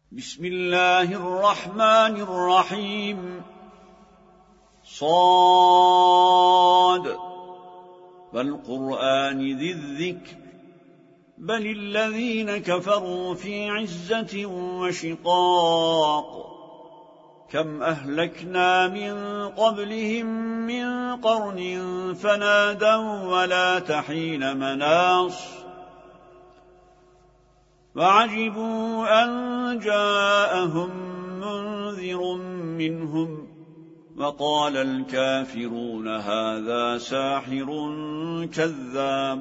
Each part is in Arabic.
بسم الله الرحمن الرحيم صاد والقرآن ذي الذكر بل الذين كفروا في عزة وشقاق كم أهلكنا من قبلهم من قرن فنادوا ولا تحين مناص وعجبوا أن جاءهم منذر منهم وقال الكافرون هذا ساحر كذاب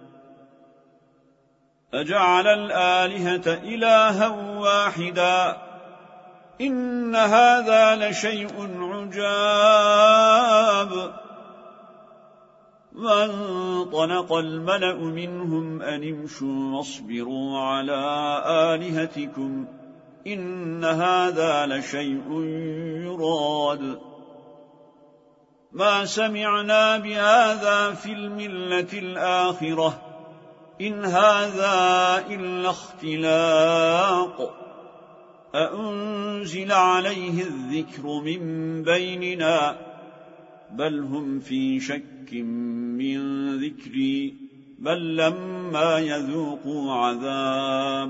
أجعل الآلهة إلها واحدا إن هذا لشيء عجاب وانطلق الملأ منهم أن امشوا واصبروا على آلهتكم إن هذا لشيء يراد ما سمعنا بهذا في الملة الآخرة إن هذا إلا اختلاق أأنزل عليه الذكر من بيننا بل هم في شك من ذكري بل لما يذوقوا عذاب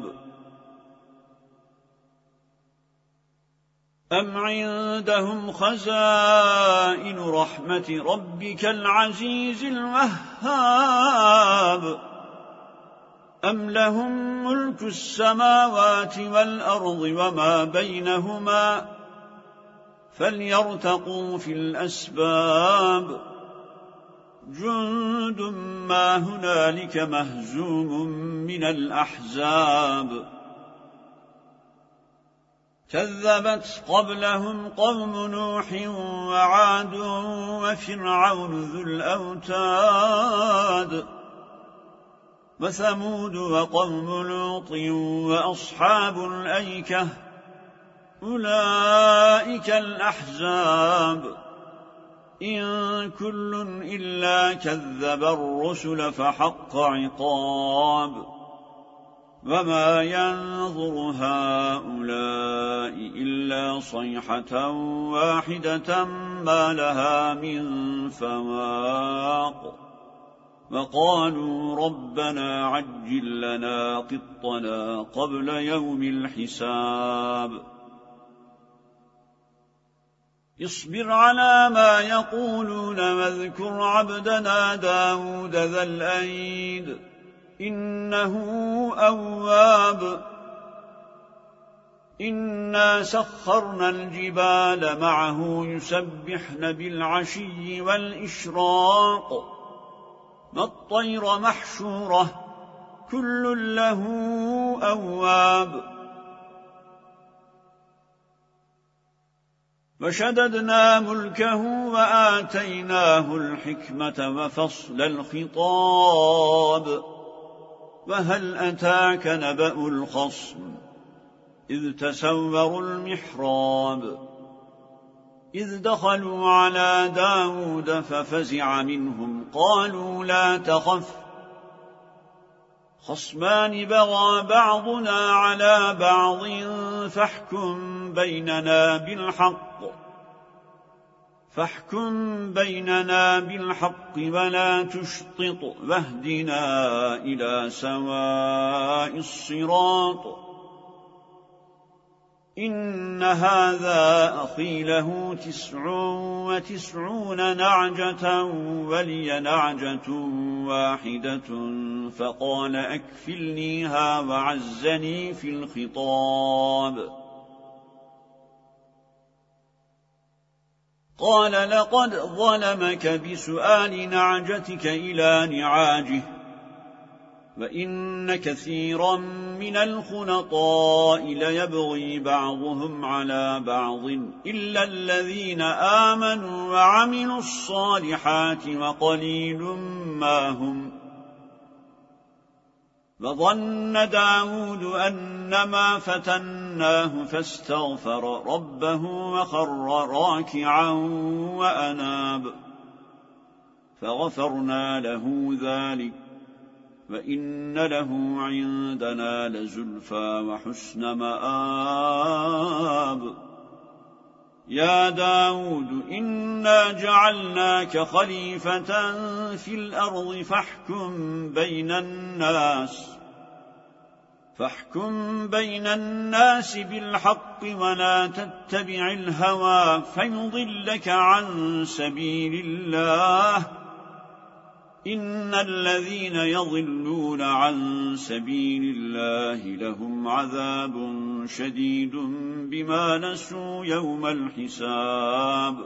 أم عندهم خزائن رحمة ربك العزيز الوهاب أم لهم ملك السماوات والأرض وما بينهما فليرتقوا في الأسباب جند ما هنالك مهزوم من الأحزاب كذبت قبلهم قوم نوح وعاد وفرعون ذو الأوتاد وثمود وقوم لوط وأصحاب الأيكة أولئك الأحزاب إن كل إلا كذب الرسل فحق عقاب وما ينظر هؤلاء إلا صيحة واحدة ما لها من فواق وقالوا ربنا عجل لنا قطنا قبل يوم الحساب اصبر على ما يقولون واذكر عبدنا داود ذا الأيد إنه أواب إنا سخرنا الجبال معه يسبحن بالعشي والإشراق والطير محشورة كل له أواب وشددنا ملكه وآتيناه الحكمة وفصل الخطاب وهل أتاك نبأ الخصم إذ تسوروا المحراب إذ دخلوا على داود ففزع منهم قالوا لا تخف خصمان بغى بعضنا على بعض فاحكم بيننا بالحق ولا تشطط واهدنا إلى سواء الصراط إن هذا أخي له 99 نعجة ولي نعجة واحدة فقال أكفلنيها وعزني في الخطاب قال لقد ظلمك بسؤال نعجتك إلى نعاجه وإن كثيرا من الخنطاء ليبغي بعضهم على بعض إلا الذين آمنوا وعملوا الصالحات وقليل ما هم وظن داود أنما فتناه فاستغفر ربه وخر راكعا وأناب فغفرنا له ذلك وإن له عندنا لزلفى وحسن مآب يا داود إنا جعلناك خليفة في الأرض فاحكم بين الناس بالحق ولا تتبع الهوى فيضلك عن سبيل الله إن الذين يضلون عن سبيل الله لهم عذاب شديد بما نسوا يوم الحساب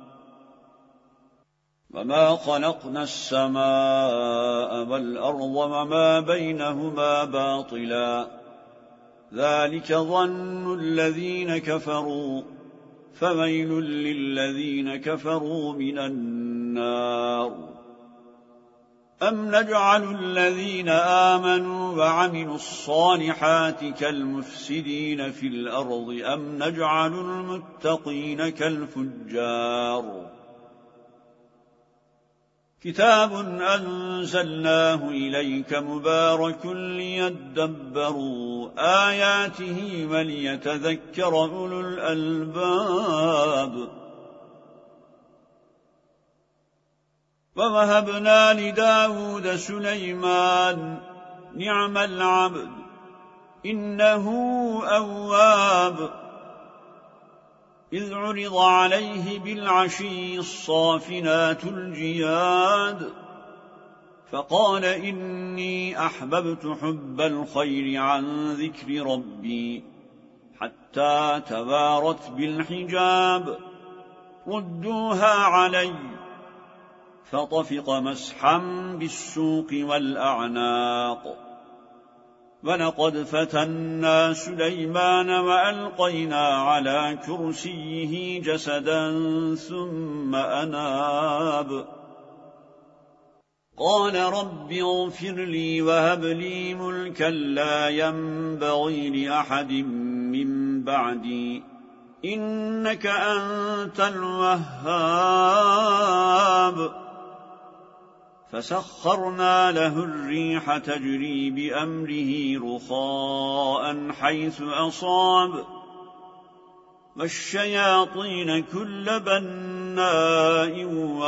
وما خلقنا السماء والأرض وما بينهما باطلا ذلك ظن الذين كفروا فويل للذين كفروا من النار أم نجعل الذين آمنوا وعملوا الصالحات كالمفسدين في الأرض أم نجعل المتقين كالفجار كتاب أنزلناه إليك مبارك ليدبروا آياته وليتذكر أولو الألباب ووهبنا لداود سليمان نعم العبد إنه أواب إذ عرض عليه بالعشي الصافنات الجياد فقال إني أحببت حب الخير عن ذكر ربي حتى توارت بالحجاب ردوها علي فطفق مسحا بالسوق والأعناق ولقد فتنا سليمان وألقينا على كرسيه جسدا ثم أناب قال رب اغفر لي وهب لي ملكا لا ينبغي لأحد من بعدي إنك أنت الوهاب فسخرنا له الريح تجري بأمره رخاء حيث أصاب والشياطين كل بناء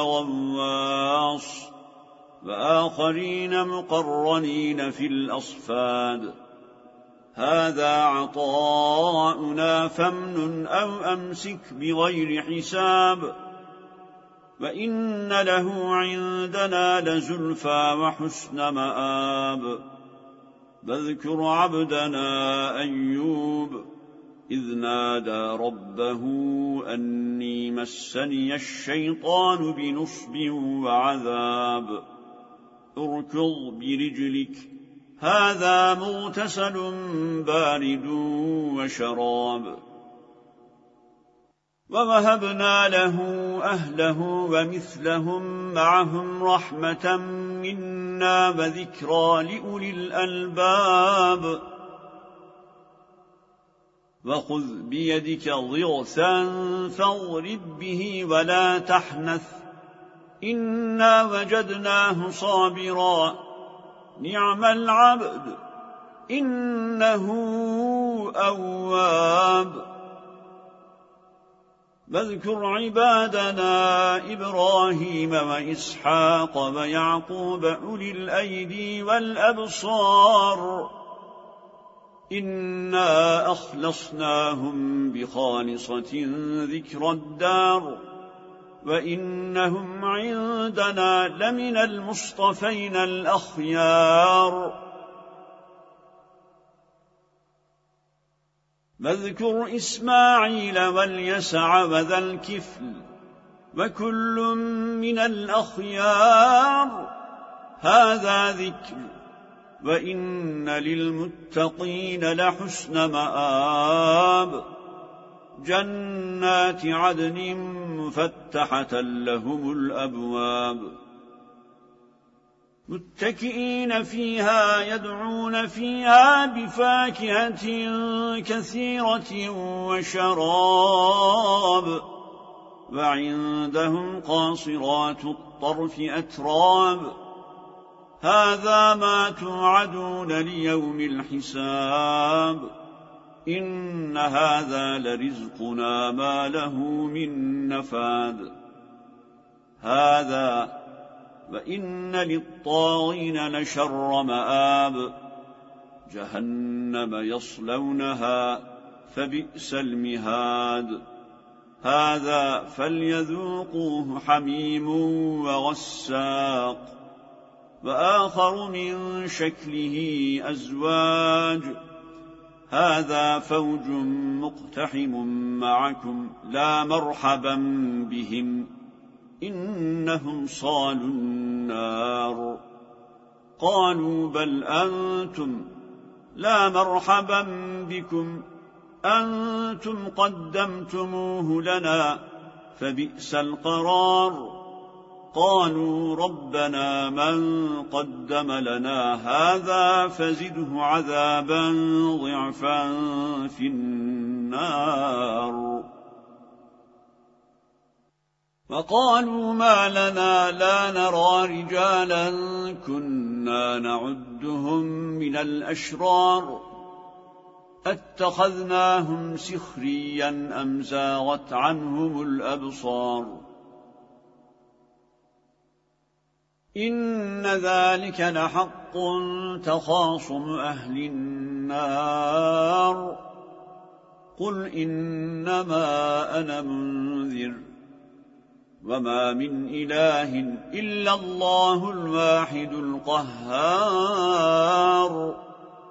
وغواص وآخرين مقرنين في الأصفاد هذا عطاؤنا فامنن أو أمسك بغير حساب وإن له عندنا لزلفى وحسن مآب واذكر عبدنا أيوب إذ نادى ربه أني مسني الشيطان بنصب وعذاب اركض برجلك هذا مغتسل بارد وشراب ووهبنا له أهله ومثلهم معهم رحمة منا وذكرى لأولي الألباب وخذ بيدك ضغثا فاضرب به ولا تحنث إنا وجدناه صابرا نعم العبد إنه أواب واذكر عبادنا إبراهيم وإسحاق ويعقوب أولي الأيدي والأبصار إنا أخلصناهم بخالصة ذكر الدار وإنهم عندنا لمن المصطفين الأخيار واذكر إسماعيل واليسع وذا الكفل وكل من الأخيار هذا ذكر وإن للمتقين لحسن مآب جنات عدن مفتحة لهم الأبواب متكئين فيها يدعون فيها بفاكهة كثيرة وشراب وعندهم قاصرات الطرف أتراب هذا ما توعدون ليوم الحساب إن هذا لرزقنا ما له من نفاد هذا وإن للطاغين لشر مآب جهنم يصلونها فبئس المهاد هذا فليذوقوه حميم وغساق وآخر من شكله أزواج هذا فوج مقتحم معكم لا مرحبا بهم إنهم صالوا النار قالوا بل أنتم لا مرحبا بكم أنتم قدمتموه لنا فبئس القرار قالوا ربنا من قدم لنا هذا فزده عذابا ضعفا في النار وقالوا ما لنا لا نرى رجالا كنا نعدهم من الأشرار اتخذناهم سخريا أم زاغت عنهم الأبصار إن ذلك لحق تخاصم أهل النار قل إنما أنا منذر وما من إله إلا الله الواحد القهار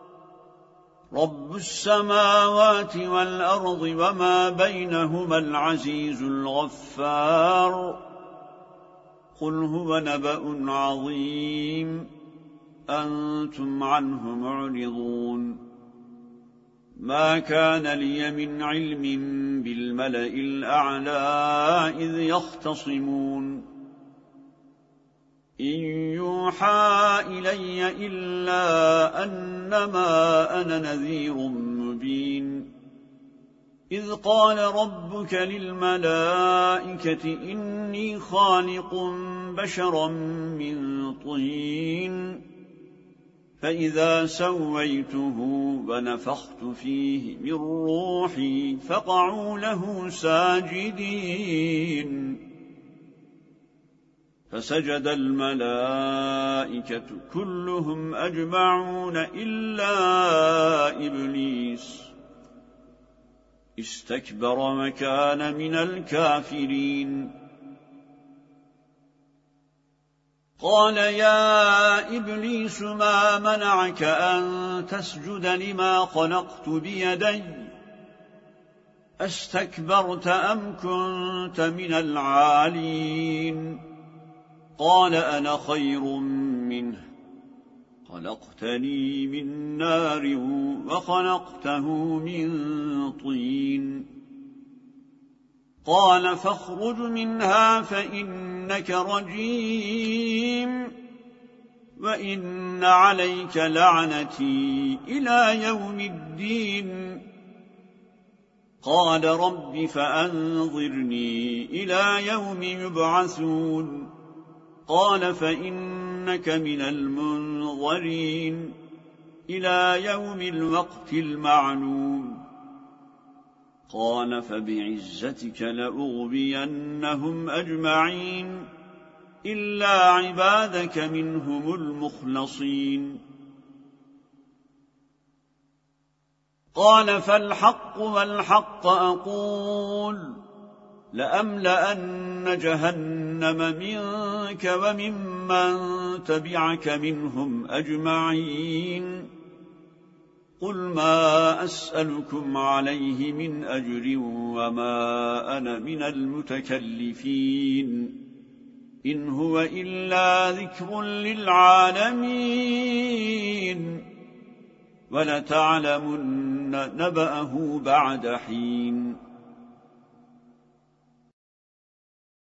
رب السماوات والأرض وما بينهما العزيز الغفار قل هو نبأ عظيم أنتم عنه معرضون ما كان لي من علم بالملأ الأعلى إذ يختصمون إن يوحى إلي إلا أنما أنا نذير مبين إذ قال ربك للملائكة إني خالق بشرا من طين فإذا سويته ونفخت فيه من روحي فقعوا له ساجدين فسجد الملائكة كلهم أجمعون إلا إبليس استكبر مكان من الكافرين قال يا إبليس ما منعك أن تسجد لما خلقت بيدي أستكبرت أم كنت من العالين قال أنا خير منه خلقتني من نار وخلقته من طين قال فاخرج منها فإنك رجيم وإن عليك لعنتي إلى يوم الدين قال رب فأنظرني إلى يوم يبعثون قال فإنك من المنظرين إلى يوم الوقت المعلوم قال فبعزتك لأغوينهم أجمعين إلا عبادك منهم المخلصين قال فالحق والحق أقول لأملأن جهنم منك وممن تبعك منهم أجمعين قل ما أسألكم عليه من أجر وما أنا من المتكلفين إن هو إلا ذكر للعالمين ولتعلمن نبأه بعد حين